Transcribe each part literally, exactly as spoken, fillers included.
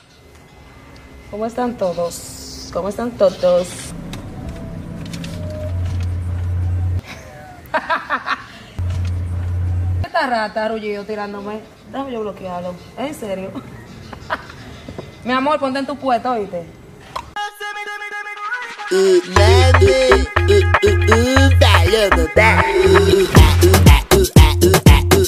¿Cómo están todos? ¿Cómo están todos? Esta rata, Rullido, tirándome. Déjame yo bloquearlo. ¿En serio? Mi amor, ponte en tu puesto, ¿oíste? Uh, mami, uh, uh, uh, paloma, pa. Uh, uh, uh, uh, uh, uh,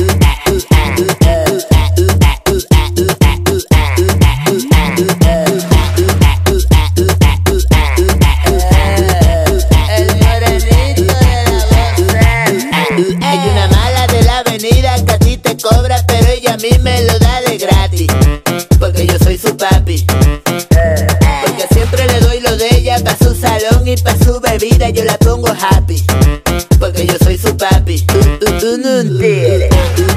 hay una mala de la avenida que a ti te cobra, pero ella a mí me lo da de gratis, porque yo soy su papi. Porque siempre le doy lo de ella pa' su salón y pa' su bebida, yo la pongo happy, porque yo soy su papi. Tú, tú, tú no entiendes.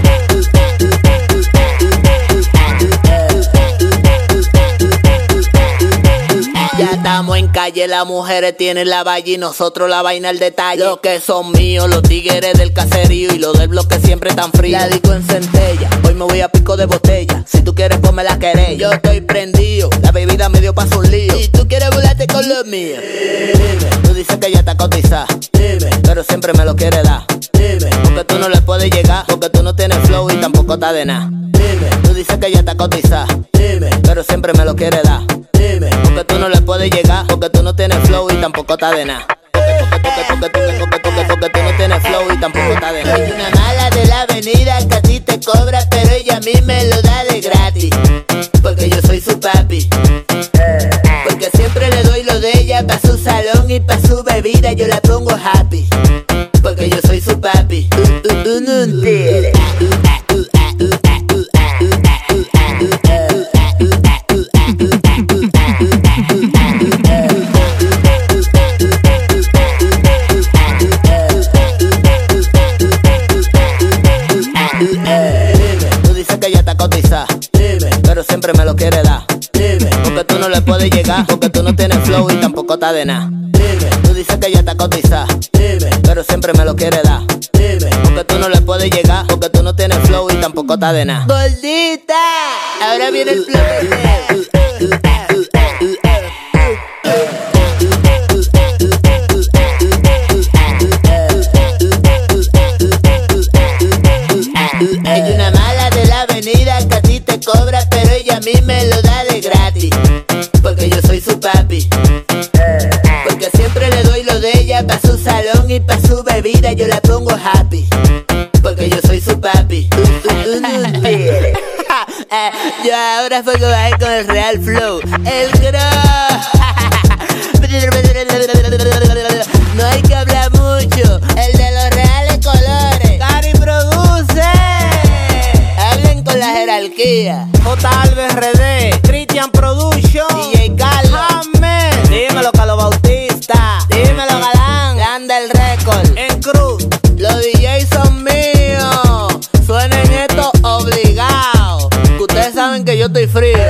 Ya estamos en calle, las mujeres tienen la valla y nosotros la vaina al detalle. Los que son míos, los tigres del caserío y los del bloque siempre tan frío. La digo en centella, hoy me voy a pico de botella. Si tú quieres ponme la querella, yo estoy prendido, la bebida me dio paso un lío. Si tú quieres burlarte con lo mío, dime. Tú dices que ya está cotizada, dime. Pero siempre me lo quiere dar, dime. Porque tú no le puedes llegar, porque tú no tienes flow y tampoco está de nada. Dime. Tú dices que ya está cotizada, dime. Pero siempre me lo quiere dar, dime. Porque tú no le puedes llegar, porque tú no tienes flow y tampoco está de nada. Porque, porque, porque, porque, porque, porque, porque tú no tienes flow y tampoco está de nada. Hay una mala de la avenida que a ti te cobra, pero ella a mí me lo da de gratis, porque yo soy su papi. Porque siempre le doy lo de ella pa' su salón y pa' su bebida, yo la pongo happy, porque yo soy su papi. Tú, tú, tú no entiendes. Tú dices que ya está cotizada, dime. Pero siempre me lo quiere dar, dime. Porque tú no le puedes llegar, porque tú no tienes flow y tampoco está de nada. Dime. Tú dices que ya está cotizada, dime. Pero siempre me lo quiere dar, dime. Porque tú no le puedes llegar, porque tú no tienes flow y tampoco está de nada. Gordita, ahora viene el flow. Hay una mala de la avenida que a ti te cobra, pero ella a mí me lo da de gratis, porque yo soy su papi. Porque siempre le doy lo de ella pa' su salón y pa' su bebida, yo la pongo happy, porque yo soy su papi. Yo ahora fue que bajé con el Real Flow, el grow. No hay que hablar mucho, el de los reales colores. Cari produce. Hablen con la jerarquía. J. Alves R D, Christian Production, D J Carlos. Amén. Dímelo, Carlos Bautista. Dímelo, Galán. Grande el récord. En Cruz. Los D Js son míos. Suenen esto obligado, que ustedes saben que yo estoy frío.